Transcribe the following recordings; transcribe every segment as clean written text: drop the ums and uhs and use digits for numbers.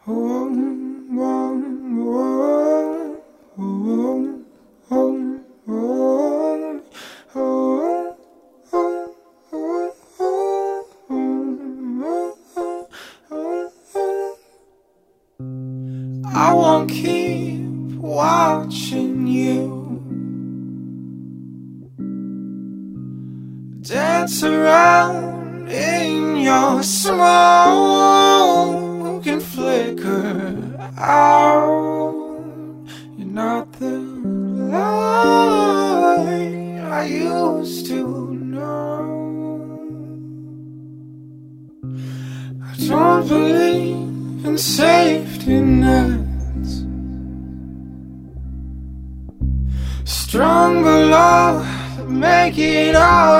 I won't keep watching you dance around in your smoke and flicker out. You're not the light I used to know. I don't believe in safety nets. Stronger love that make it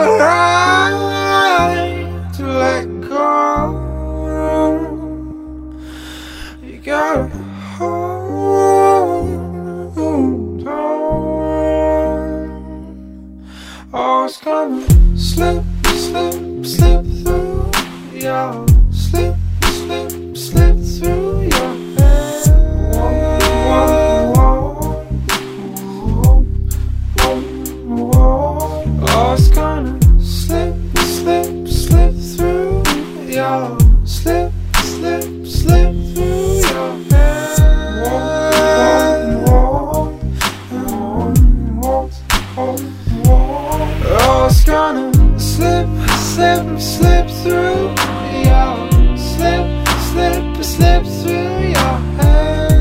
alright to let go. You gotta hold on. Oh, it's gonna slip, slip, slip through your slip, slip, slip through your head. Oh, it's gonna slip, slip, slip through your slip, slip, slip through your head. Oh, it's gonna slip, slip, slip through your slip, slip, slip through your head.